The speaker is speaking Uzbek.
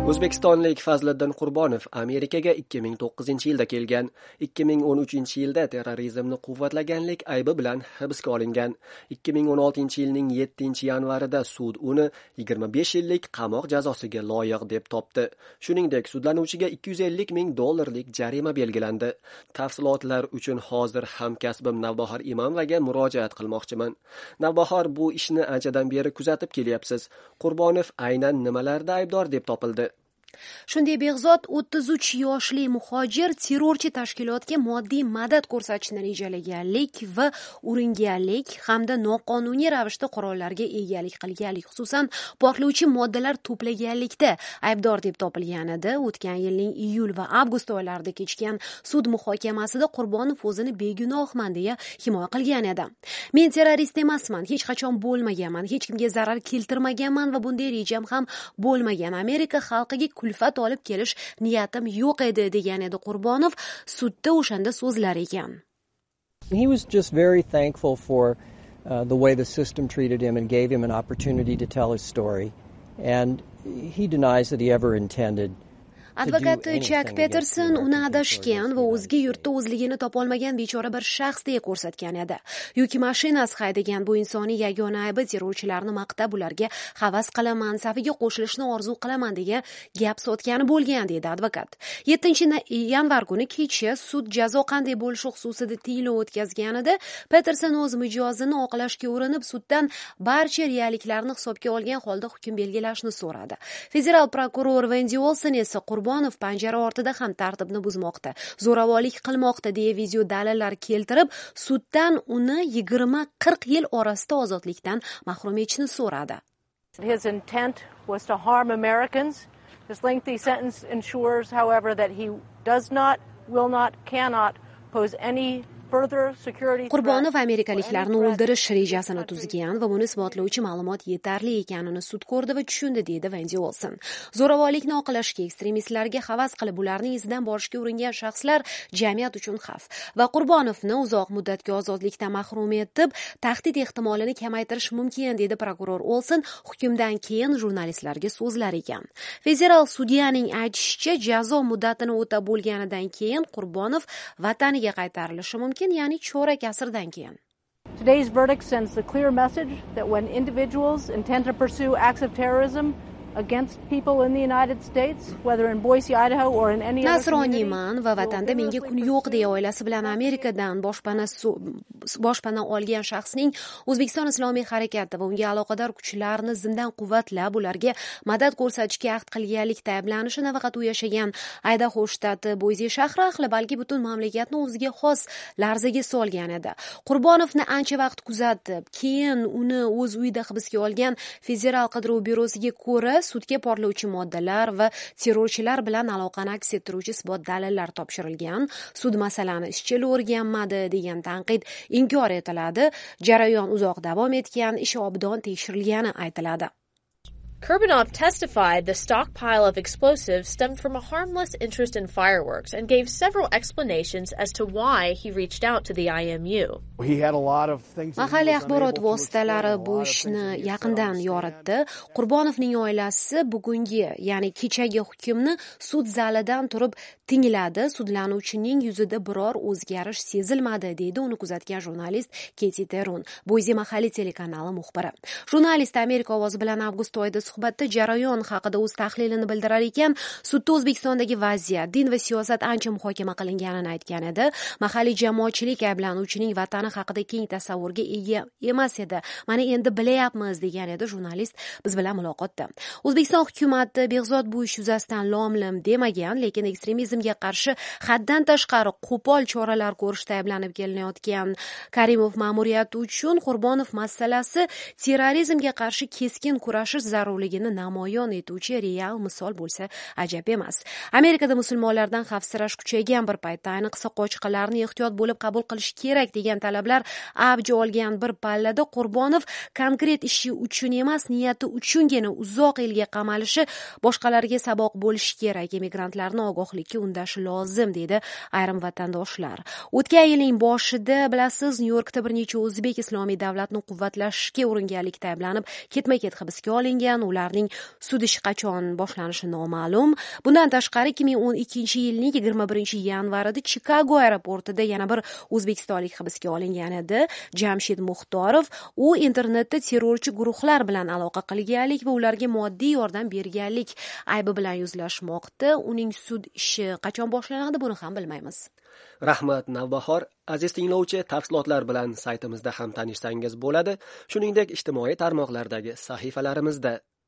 O'zbekistonlik Fazliddin Qurbonov Amerikaga 2009-yilda kelgan. 2013-yilda terrorizmni quvvatlaganlik aybi bilan hibsga olingan. 2016-yilning 7-yanvarida sud uni 25 yillik qamoq jazosiga loyiq deb topdi. Shuningdek, sudlanuvchiga $250,000 jarima belgilandi. Tafsilotlar uchun hozir hamkasbim Navbahor Imomovaga murojaat qilmoqchiman. Navbahor, bu ishni anchadan beri kuzatib kelyapsiz. Qurbonov aynan nimalarda aybdor deb topildi? Shunday Behzod 33 yoshli muhojir terrorchi tashkilotga moddiy madad ko'rsatishni rejalaganlik va uringanlik hamda noqonuniy ravishda qurollarga egalik qilganlik, xususan portlovchi moddalar to'plaganlikda aybdor deb topilgan edi. O'tgan yilning iyul va avgust oylarida kechgan sud muhokamasida Qurbonov o'zini begunohman deya himoya qilgan edi. Men terrorist emasman, hech qachon bo'lmaganman, hech kimga zarar keltirmaganman va bunday rejam ham bo'lmagan. Amerika xalqiga kulfat olib kelish niyatim yo'q edi degan edi Qurbonov sudda o'shanda so'zlar ekan. He was just very thankful for the way the system treated him and gave him an opportunity to tell his story, and he denies that he ever intended. Advokat Jack Peterson uni adashgan va o'zga yurtda o'zligini topolmagan bechora bir shaxs deya ko'rsatgan edi. Yuk mashinasi haydagan bu insoniy yagona aybi terrorchilarni maqtab, ularga havas qilaman, safiga qo'shilishni orzu qilaman degan gap sotgani bo'lgan dedi advokat. 7-yanvar kuni kecha sud jazo qanday bo'lishi xususida tinglov o'tkazganida Peterson o'z mijozini oqlashga urinib, suddan barcha realliklarni hisobga olgan holda hukm belgilashni so'radi. Federal prokuror Wendy Olson esa Qurbonov panjara ortida ham tartibni buzmoqda, zo'ravonlik qilmoqda deya video dalillar keltirib, suddan uni 20-40 yil orasida ozodlikdan mahrum etishni so'radi. His intent was to harm Americans. This lengthy sentence ensures, however, that he does not, will not, cannot pose any Qurbonov amerikaliklarni o'ldirish rejasini tuzgan va buni isbotlovchi ma'lumot yetarli ekanini sud ko'rdi va tushundi dedi Wendy Olson. Zo'ravonlikni oqlashga, ekstremistlarga havas qilib ularning izidan borishga uringan shaxslar jamiyat uchun xavf va Qurbonovni uzoq muddatga ozodlikdan mahrum etib, tahdid ehtimolini kamaytirish mumkin dedi prokuror Olson hukmdan keyin jurnalistlarga so'zlar ekan. Federal sudyaning aytishicha, jazo muddatini o'tab bo'lganidan keyin Qurbonov vataniga qaytarilishi mumkin, ya'ni chorak asrdan keyin. Today's verdict sends the clear message that when individuals intend to pursue acts of terrorism against people in the United States, whether in Boise, Idaho or in any other community. Nasroniyman va vatanda menga kun yo'q deya oilasi bilan Amerikadan boshpana olgan shaxsning O'zbekiston Islomiy harakati va unga aloqador kuchlarni zimdan quvvatlab, ularga madad ko'rsatishga ahd qilganlikda ayblanishi nafaqat u yashagan Idaho shtati Boise shahri ahli, balki butun mamlakatni o'ziga xos larzaga solgan edi. Qurbonovni ancha vaqt kuzatib, keyin uni o'z uyida hibsga olgan Federal qidiruv byurosiga ko'ra sudga portlovchi moddalar va terrorchilar bilan aloqani aks ettiruvchi isbot dalillar topshirilgan. Sud masalani izchil o'rganmadi degan tanqid inkor etiladi. Jarayon uzoq davom etgan, ish obdon tekshirilgani aytiladi. Kurbanov testified the stockpile of explosives stemmed from a harmless interest in fireworks and gave several explanations as to why he reached out to the IMU. Mahalliy axborot vositalari bu ishni yaqindan yoritdi. Qurbonovning oilasi bugungi, ya'ni kechagi hukmni sud zalidan turib tingladi. Sudlanuvchining yuzida biror o'zgarish sezilmadi, deydi uni kuzatgan jurnalist Keti Terun, Boise mahalliy telekanali muxbiri. Jurnalist Amerika ovozi bilan avgust oyida suhbatda jarayon haqida o'z tahlilini bildirar ekan, sudda O'zbekistondagi vaziyat, din va siyosat ancha muhokama qilinganini aytgan edi. Mahalliy jamoatchilik ayblanuvchining vatani haqida keng tasavvurga ega emas edi. Mana endi bilayapmiz degan edi jurnalist biz bilan muloqotda. O'zbekiston hukumati Behzod bu ish yuzasidan lom-lim demagan, lekin ekstremizmga qarshi haddan tashqari qo'pol choralar ko'rishda ayblanib kelinayotgan Karimov ma'muriyati uchun Qurbonov masalasi terrorizmga qarshi keskin kurashish zarurligini namoyon etuvchi real misol bo'lsa ajab emas. Amerikada musulmonlardan xavfsirash kuchaygan bir paytda, ayniqsa qochqinlarni ehtiyot bo'lib qabul qilish kerak degan talablar avj olgan bir pallada Qurbonov konkret ishi uchun emas, niyati uchungina uzoq yilga qamalishi boshqalarga saboq bo'lishi kerak. Emigrantlarni ogohlikka undashi lozim dedi ayrim vatandoshlar. O'tgan yilning boshida bilasiz, Nyu-Yorkda bir necha o'zbek islomiy davlatni quvvatlashga uringanlikda ayblanib ketma-ket hibsga olingan. ularning sud ishi qachon boshlanishi noma'lum. Bundan tashqari 2012 yilning 21 yanvarida Chikago aeroportida yana bir o'zbekistonlik hibsga olingan edi. Jamshid Muxtorov u internetda terrorchi guruhlar bilan aloqa qilganlik va ularga moddiy yordam berganlik aybi bilan yuzlashmoqda. Uning sud ishi qachon boshlanadi, buni ham bilmaymiz. Rahmat Navbahor. Aziz tinglovchi, tafsilotlar bilan saytimizda ham tanishsangiz bo'ladi. Shuningdek, ijtimoiy tarmoqlardagi sahifalarimizda